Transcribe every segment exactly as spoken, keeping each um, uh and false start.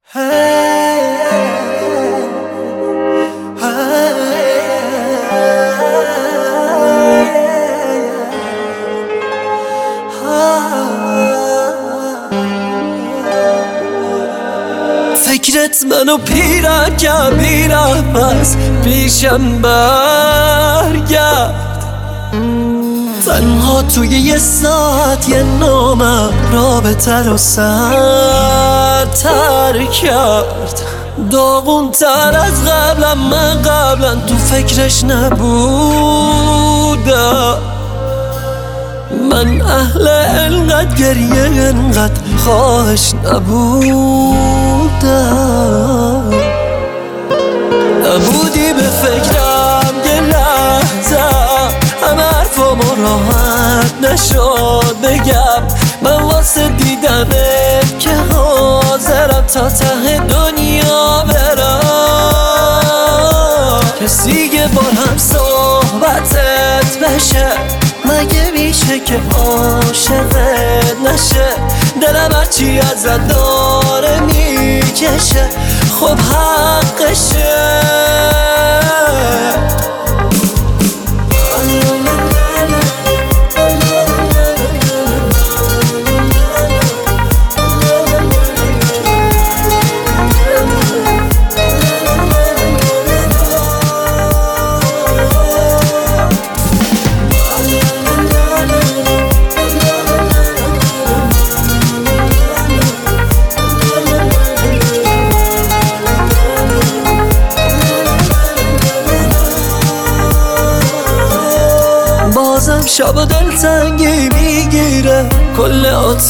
فکرت منو پیرم کرد میرم پس پیشم برگرد. تنها توی یه ساعت یه نامم رابطه رو سرتر کرد. داغون تر از قبلم، من قبلا تو فکرش نبودم. من اهل انقدر گریه انقدر خواهش نبودم. نبودی به فکرم یه لحظه، همه حرفامو راحت نشد بگم. من واسه دیدنت که حاضرم تا ته دنیا برم. کسی که بار هم صحبتت بشه، مگه میشه که عاشقت نشه؟ دلم هرچی ازت داره میکشه، خب حقشه. بازم شب دلتنگی میگیره کل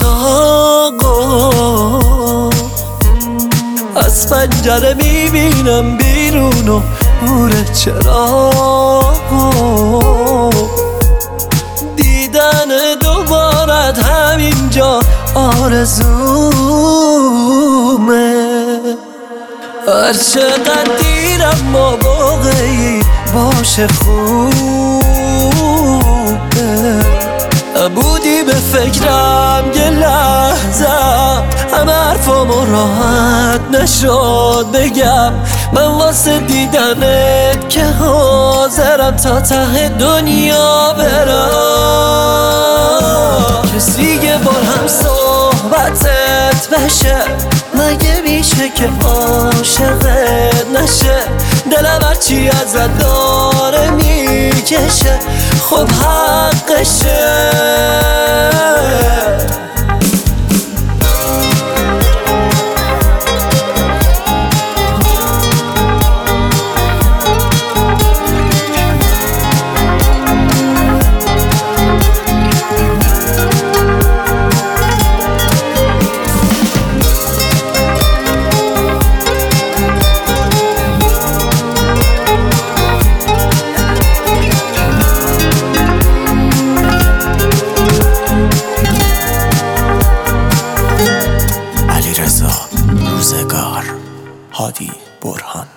اتاقو. از پنجره میبینم بیرون و نور چراغو. دیدن دوبارت همینجا آرزومه. هر چقدر دیرم ما واقعی باشه خوبه. نبودی به فکرم یه لحظه، همه حرفامو راحت نشد بگم. من واسه دیدنت که حاضرم تا ته دنیا برم. کسی که بار هم صحبتت بشه، مگه میشه که عاشقت نشه؟ دلم هرچی ازت داره میکشه، خب حقشه. روزگار، هادی برهان.